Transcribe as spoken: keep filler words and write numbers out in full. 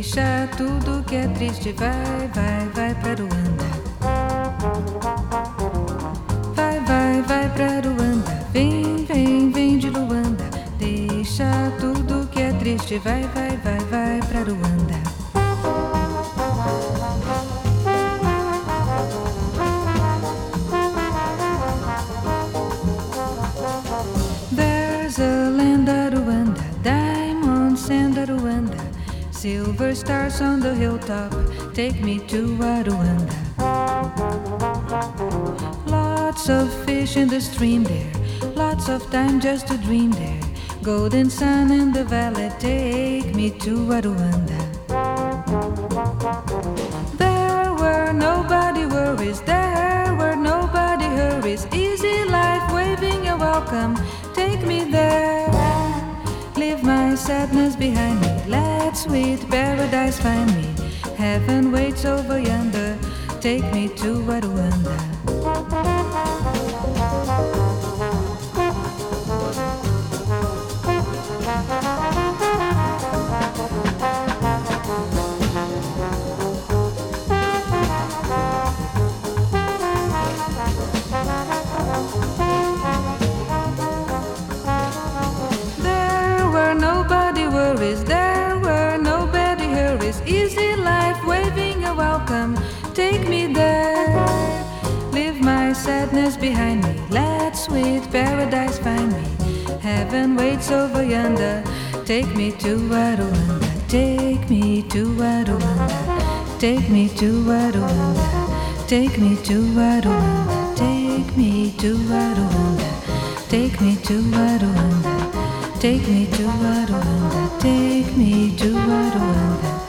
Deixa tudo que é triste, vai, vai, vai pra Ruanda. Vai, vai, vai pra Ruanda. Vem, vem, vem de Luanda. Deixa tudo que é triste, vai, vai, vai, vai pra Ruanda. There's a land at Ruanda, diamonds and at Ruanda, silver stars on the hilltop, take me to Rwanda. Lots of fish in the stream there, lots of time just to dream there, golden sun in the valley, take me to Rwanda. There were nobody worries, there were nobody hurries, easy life waving a welcome, take me there. Leave my sadness behind me, let sweet paradise find me. Heaven waits over yonder, take me to Rwanda. Nobody worries, there were nobody hurries, easy life waving a welcome, take me there. Leave my sadness behind me, let sweet paradise find me. Heaven waits over yonder, take me to Rwanda, take me to Rwanda, take me to Rwanda, take me to Rwanda, take me to Rwanda, take me to Rwanda. Take me to Rwanda, take me to Rwanda.